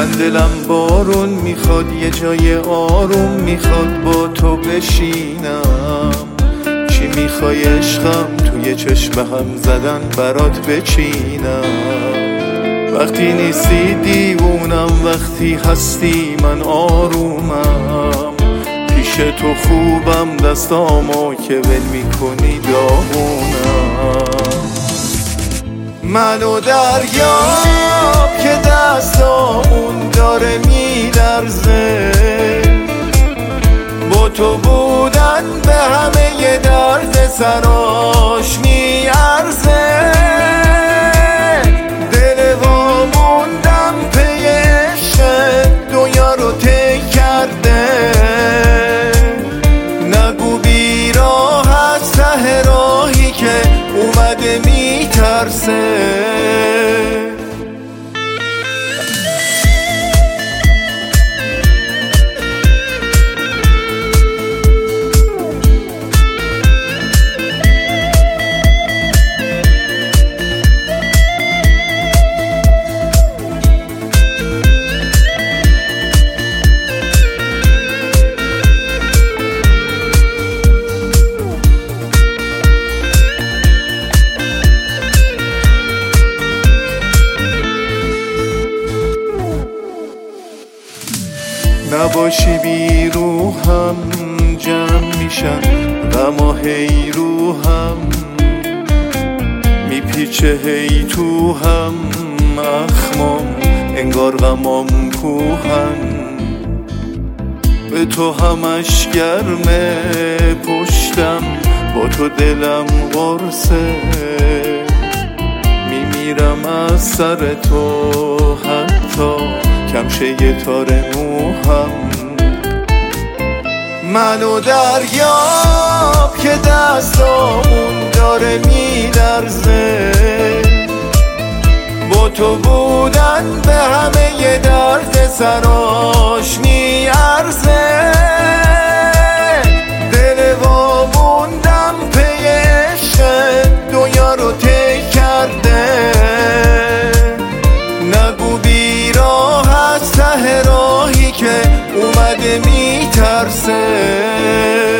من دلم بارون میخواد، یه جای آروم میخواد با تو بشینم. چی میخوای عشقم؟ توی چشم هم زدن برات بچینم. وقتی نیستی دیوونم، وقتی هستی من آرومم. پیش تو خوبم، دستامو که ول میکنی داغونم. منو دریاب که دستامون داره میلرزه، با تو بودن به همه درد سراش میارزه. دل واموندم پی عشق، دنیا رو طی کرده. نگو بیراه از ته راهی که اومده میترسه. نباشی بی روحم جمع میشن غما، هی روحم میپیچه هی تو هم اخمام، انگار غمام کوهن. به تو همش گرمه پشتم، با تو دلم قرصه. میمیرم از سر تو، حتی کمشه یه تار موهم. منو دریاب که دستامون داره میلرزه، با تو بودن به همه درد سراش میارزه. دل واموندم پی عشق، دنیا رو طی کرده. نگو بیراه از ته راهی که اومده میترسه.